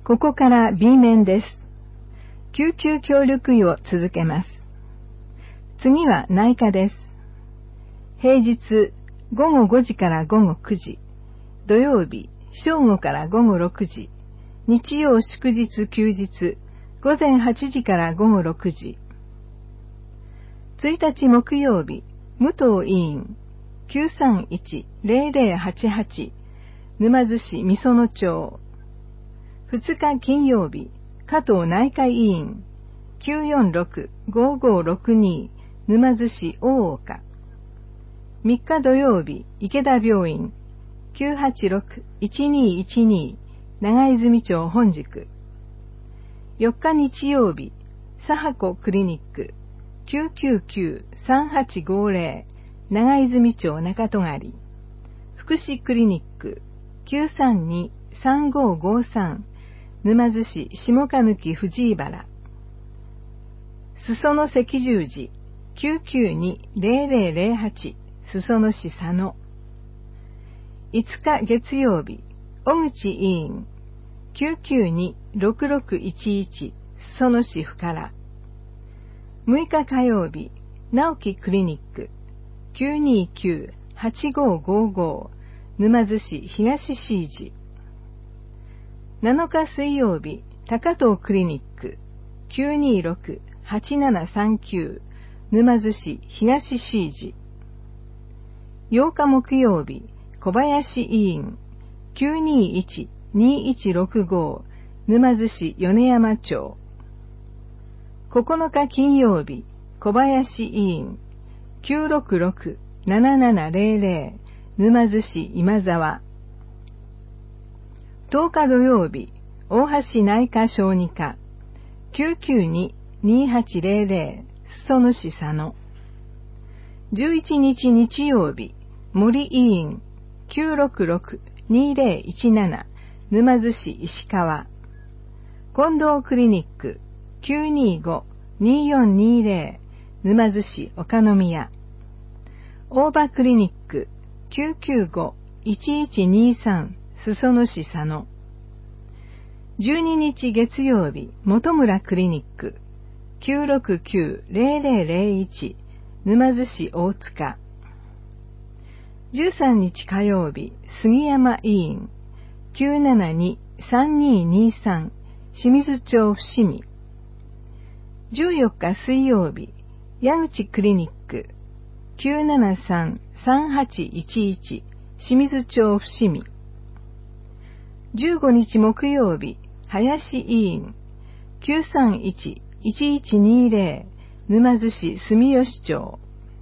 ここから B 面です。救急協力医を続けます。次は内科です。平日午後5時から午後9時、土曜日正午から午後6時、日曜祝日休日午前8時から午後6時。1日木曜日、武藤医院 931-0088 沼津市美園町。2日金曜日、加藤内科医院 946-5562 沼津市大岡。3日土曜日、池田病院 986-1212 長泉町本宿。4日日曜日、佐波子クリニック 999-3850 長泉町中戸狩。福祉クリニック 932-3553 沼津市下鹿貫藤井原。裾野赤十字 992-0008 裾野市佐野。5日月曜日、小口医院 992-6611 裾野市深良。6日火曜日、直樹クリニック 929-8555 沼津市東市寺。7日水曜日、高藤クリニック 926-8739 沼津市東市寺。8日木曜日、小林医院 921-2165 沼津市米山町。9日金曜日、小林医院 966-7700 沼津市今沢。10日土曜日、大橋内科小児科 992-2800 裾野市佐野。11日日曜日、森医院 966-2017 沼津市石川。近藤クリニック 925-2420 沼津市岡宮。大場クリニック 995-1123 裾野市佐野。12日月曜日、本村クリニック 969-0001 沼津市大塚。13日火曜日、杉山医院 972-3223 清水町伏見。14日水曜日、矢口クリニック 973-3811 清水町伏見。15日木曜日、林医院 931-1120 沼津市住吉町。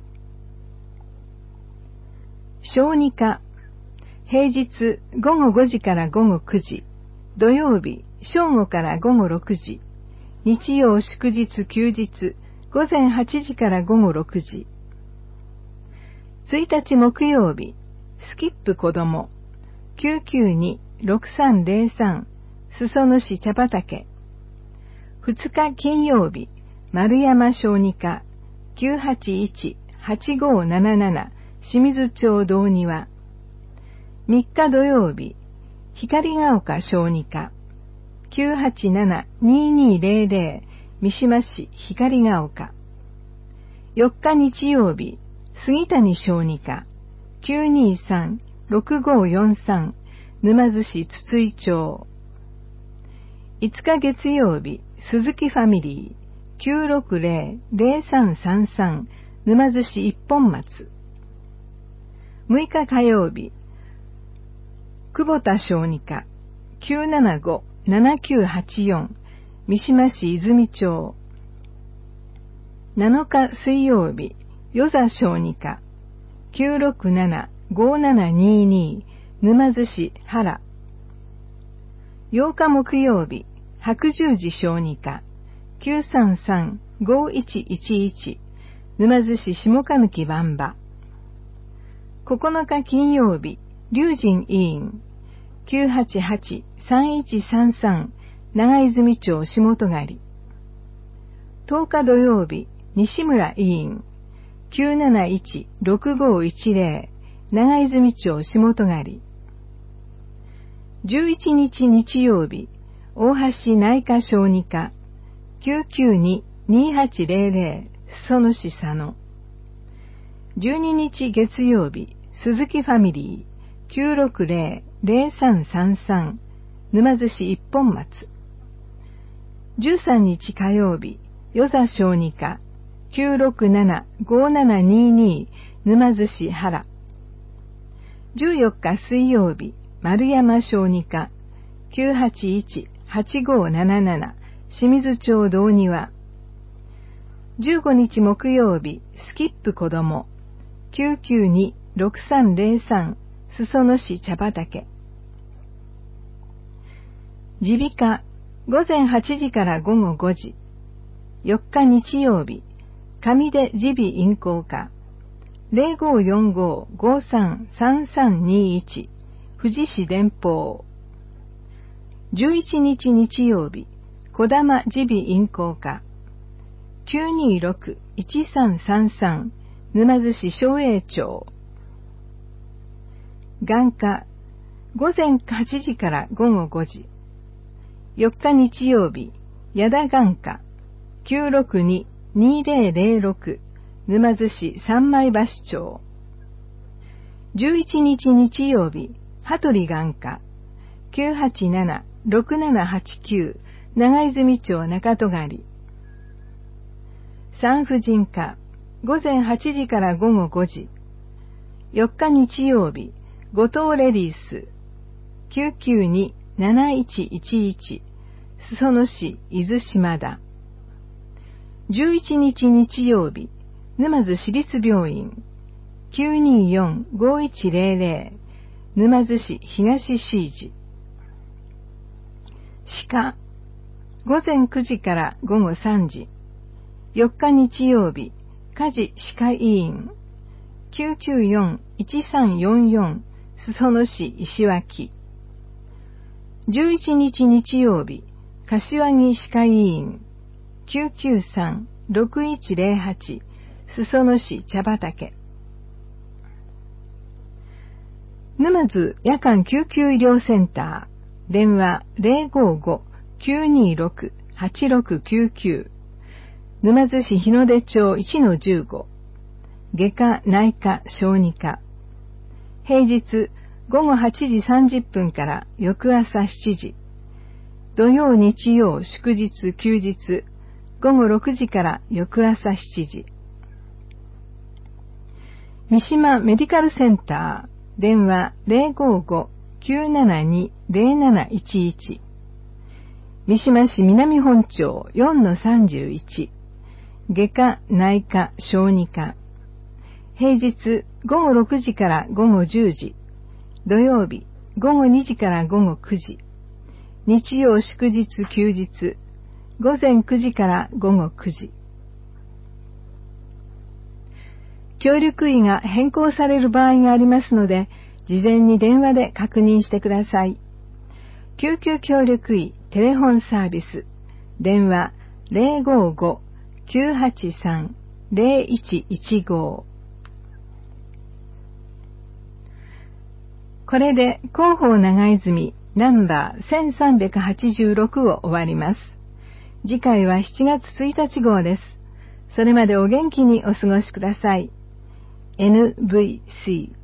小児科、平日午後5時から午後9時、土曜日正午から午後6時、日曜祝日休日午前8時から午後6時。1日木曜日、スキップ子ども 992-6303 裾野市茶畑。2日金曜日、丸山小児科 981-8577 清水町道庭。3日土曜日、光が丘小児科 987-2200 三島市光が丘。4日日曜日、杉谷小児科 923-6543 沼津市筒井町。5日月曜日、鈴木ファミリー 960-0333 沼津市一本松。6日火曜日、久保田小児科 975-7984 三島市泉町。7日水曜日、与座小児科 967-5722 沼津市原。8日木曜日、白十字小児科 933-5111 沼津市下鹿貫万場。9日金曜日、龍神医院 988-3133 長泉町下戸狩。10日土曜日、西村医院 971-6510 長泉町下戸狩。11日日曜日、 大橋内科小児科 992-2800 裾野市佐野。12日月曜日、鈴木ファミリー 960-0333 沼津市一本松。13日火曜日、与座小児科 967-5722 沼津市原。14日水曜日、丸山小児科 981-8577 清水町道庭。15日木曜日、スキップ子ども 992-6303 裾野市茶畑。耳鼻科午前8時から午後5時。4日日曜日、上出耳鼻咽喉科 0545-533321 富士市電報。11日日曜日、小玉耳鼻咽喉科 926-1333 沼津市松栄町。眼科午前8時から午後5時。4日日曜日、矢田眼科 962-2006 沼津市三枚橋町。11日日曜日、羽鳥眼科 987-6789 長泉町中戸狩。産婦人科午前8時から午後5時。4日日曜日、後藤レディース 992-7111 裾野市伊豆島田。11日日曜日、沼津市立病院 924-5100 沼津市東市寺。歯科午前9時から午後3時。4日日曜日、家事歯科医院 994-1344 裾野市石脇。11日日曜日、柏木歯科医院 993-6108 裾野市茶畑。沼津夜間救急医療センター電話 055-926-8699 沼津市日の出町 1-15 外科内科小児科。平日午後8時30分から翌朝7時。土曜日曜祝日休日午後6時から翌朝7時。三島メディカルセンター電話 055-972-0711 三島市南本町 4-31 外科内科小児科。平日午後6時から午後10時。土曜日午後2時から午後9時。日曜祝日休日午前9時から午後9時。協力医が変更される場合がありますので、事前に電話で確認してください。救急協力医テレフォンサービス電話 055-983-0115。 これで広報長泉ナンバー1386を終わります。次回は7月1日号です。それまでお元気にお過ごしください。NVC